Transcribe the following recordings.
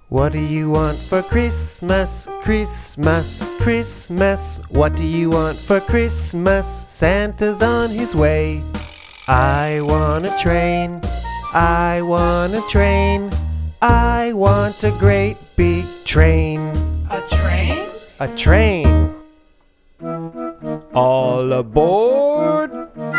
What do you want for Christmas? Christmas, Christmas. What do you want for Christmas? Santa's on his way. I want a train. I want a train. I want a great big train. A train? A train. All aboard!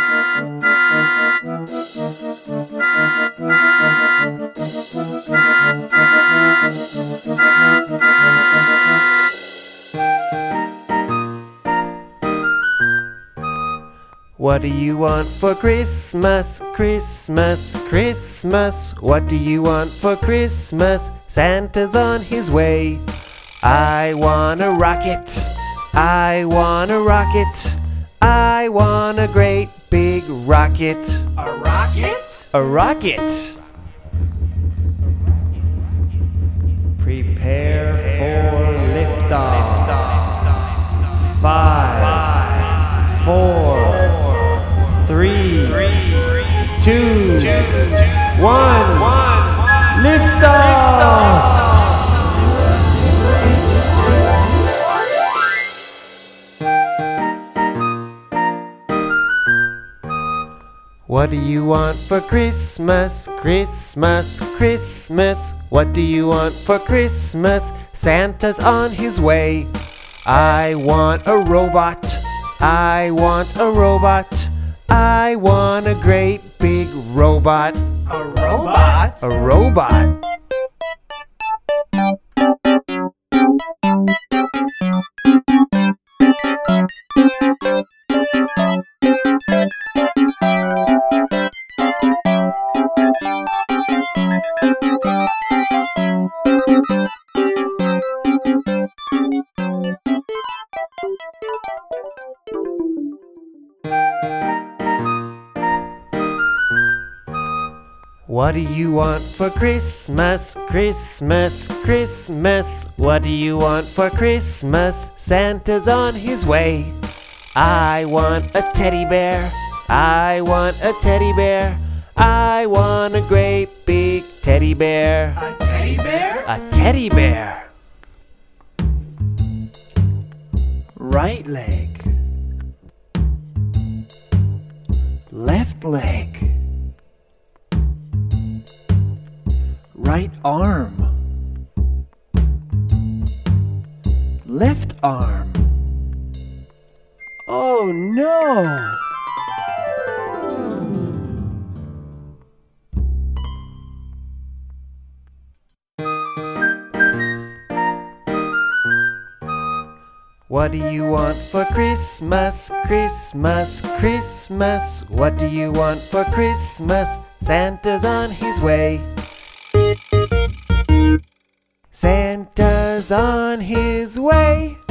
What do you want for Christmas? Christmas, Christmas. What do you want for Christmas? Santa's on his way. I want a rocket. I want a rocket. I want a great big rocket. A rocket? A rocket. Prepare for liftoff. 5, 4, 3, 2, 1. Liftoff! What do you want for Christmas? Christmas, Christmas. What do you want for Christmas? Santa's on his way. I want a robot. I want a robot. I want a great big robot. A robot? A robot. What do you want for Christmas? Christmas, Christmas. What do you want for Christmas? Santa's on his way. I want a teddy bear. I want a teddy bear. I want a great big teddy bear. A teddy bear? A teddy bear. Right leg. Left leg. Right arm. Left arm. Oh no! What do you want for Christmas? Christmas, Christmas. What do you want for Christmas? Santa's on his way. Santa's on his way.